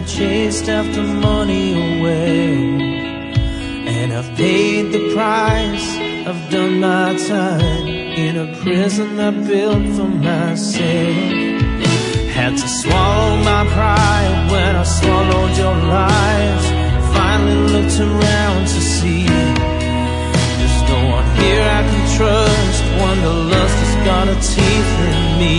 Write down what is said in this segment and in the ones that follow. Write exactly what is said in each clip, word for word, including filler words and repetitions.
chased after money away, and I've paid the price. I've done my time in a prison I built for myself. Had to swallow my pride when I swallowed your lies. Finally looked around to see there's no one here I can trust. Wanderlust has got her teeth in me.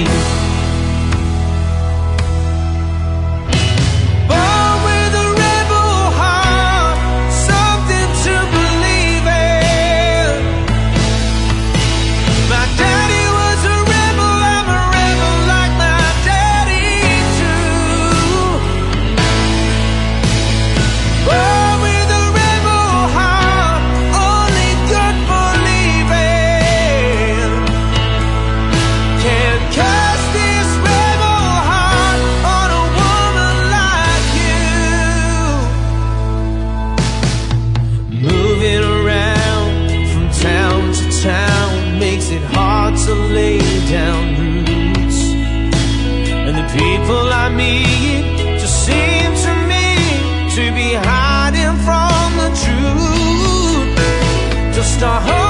To lay down roots, and the people I meet just seem to me to be hiding from the truth. Just a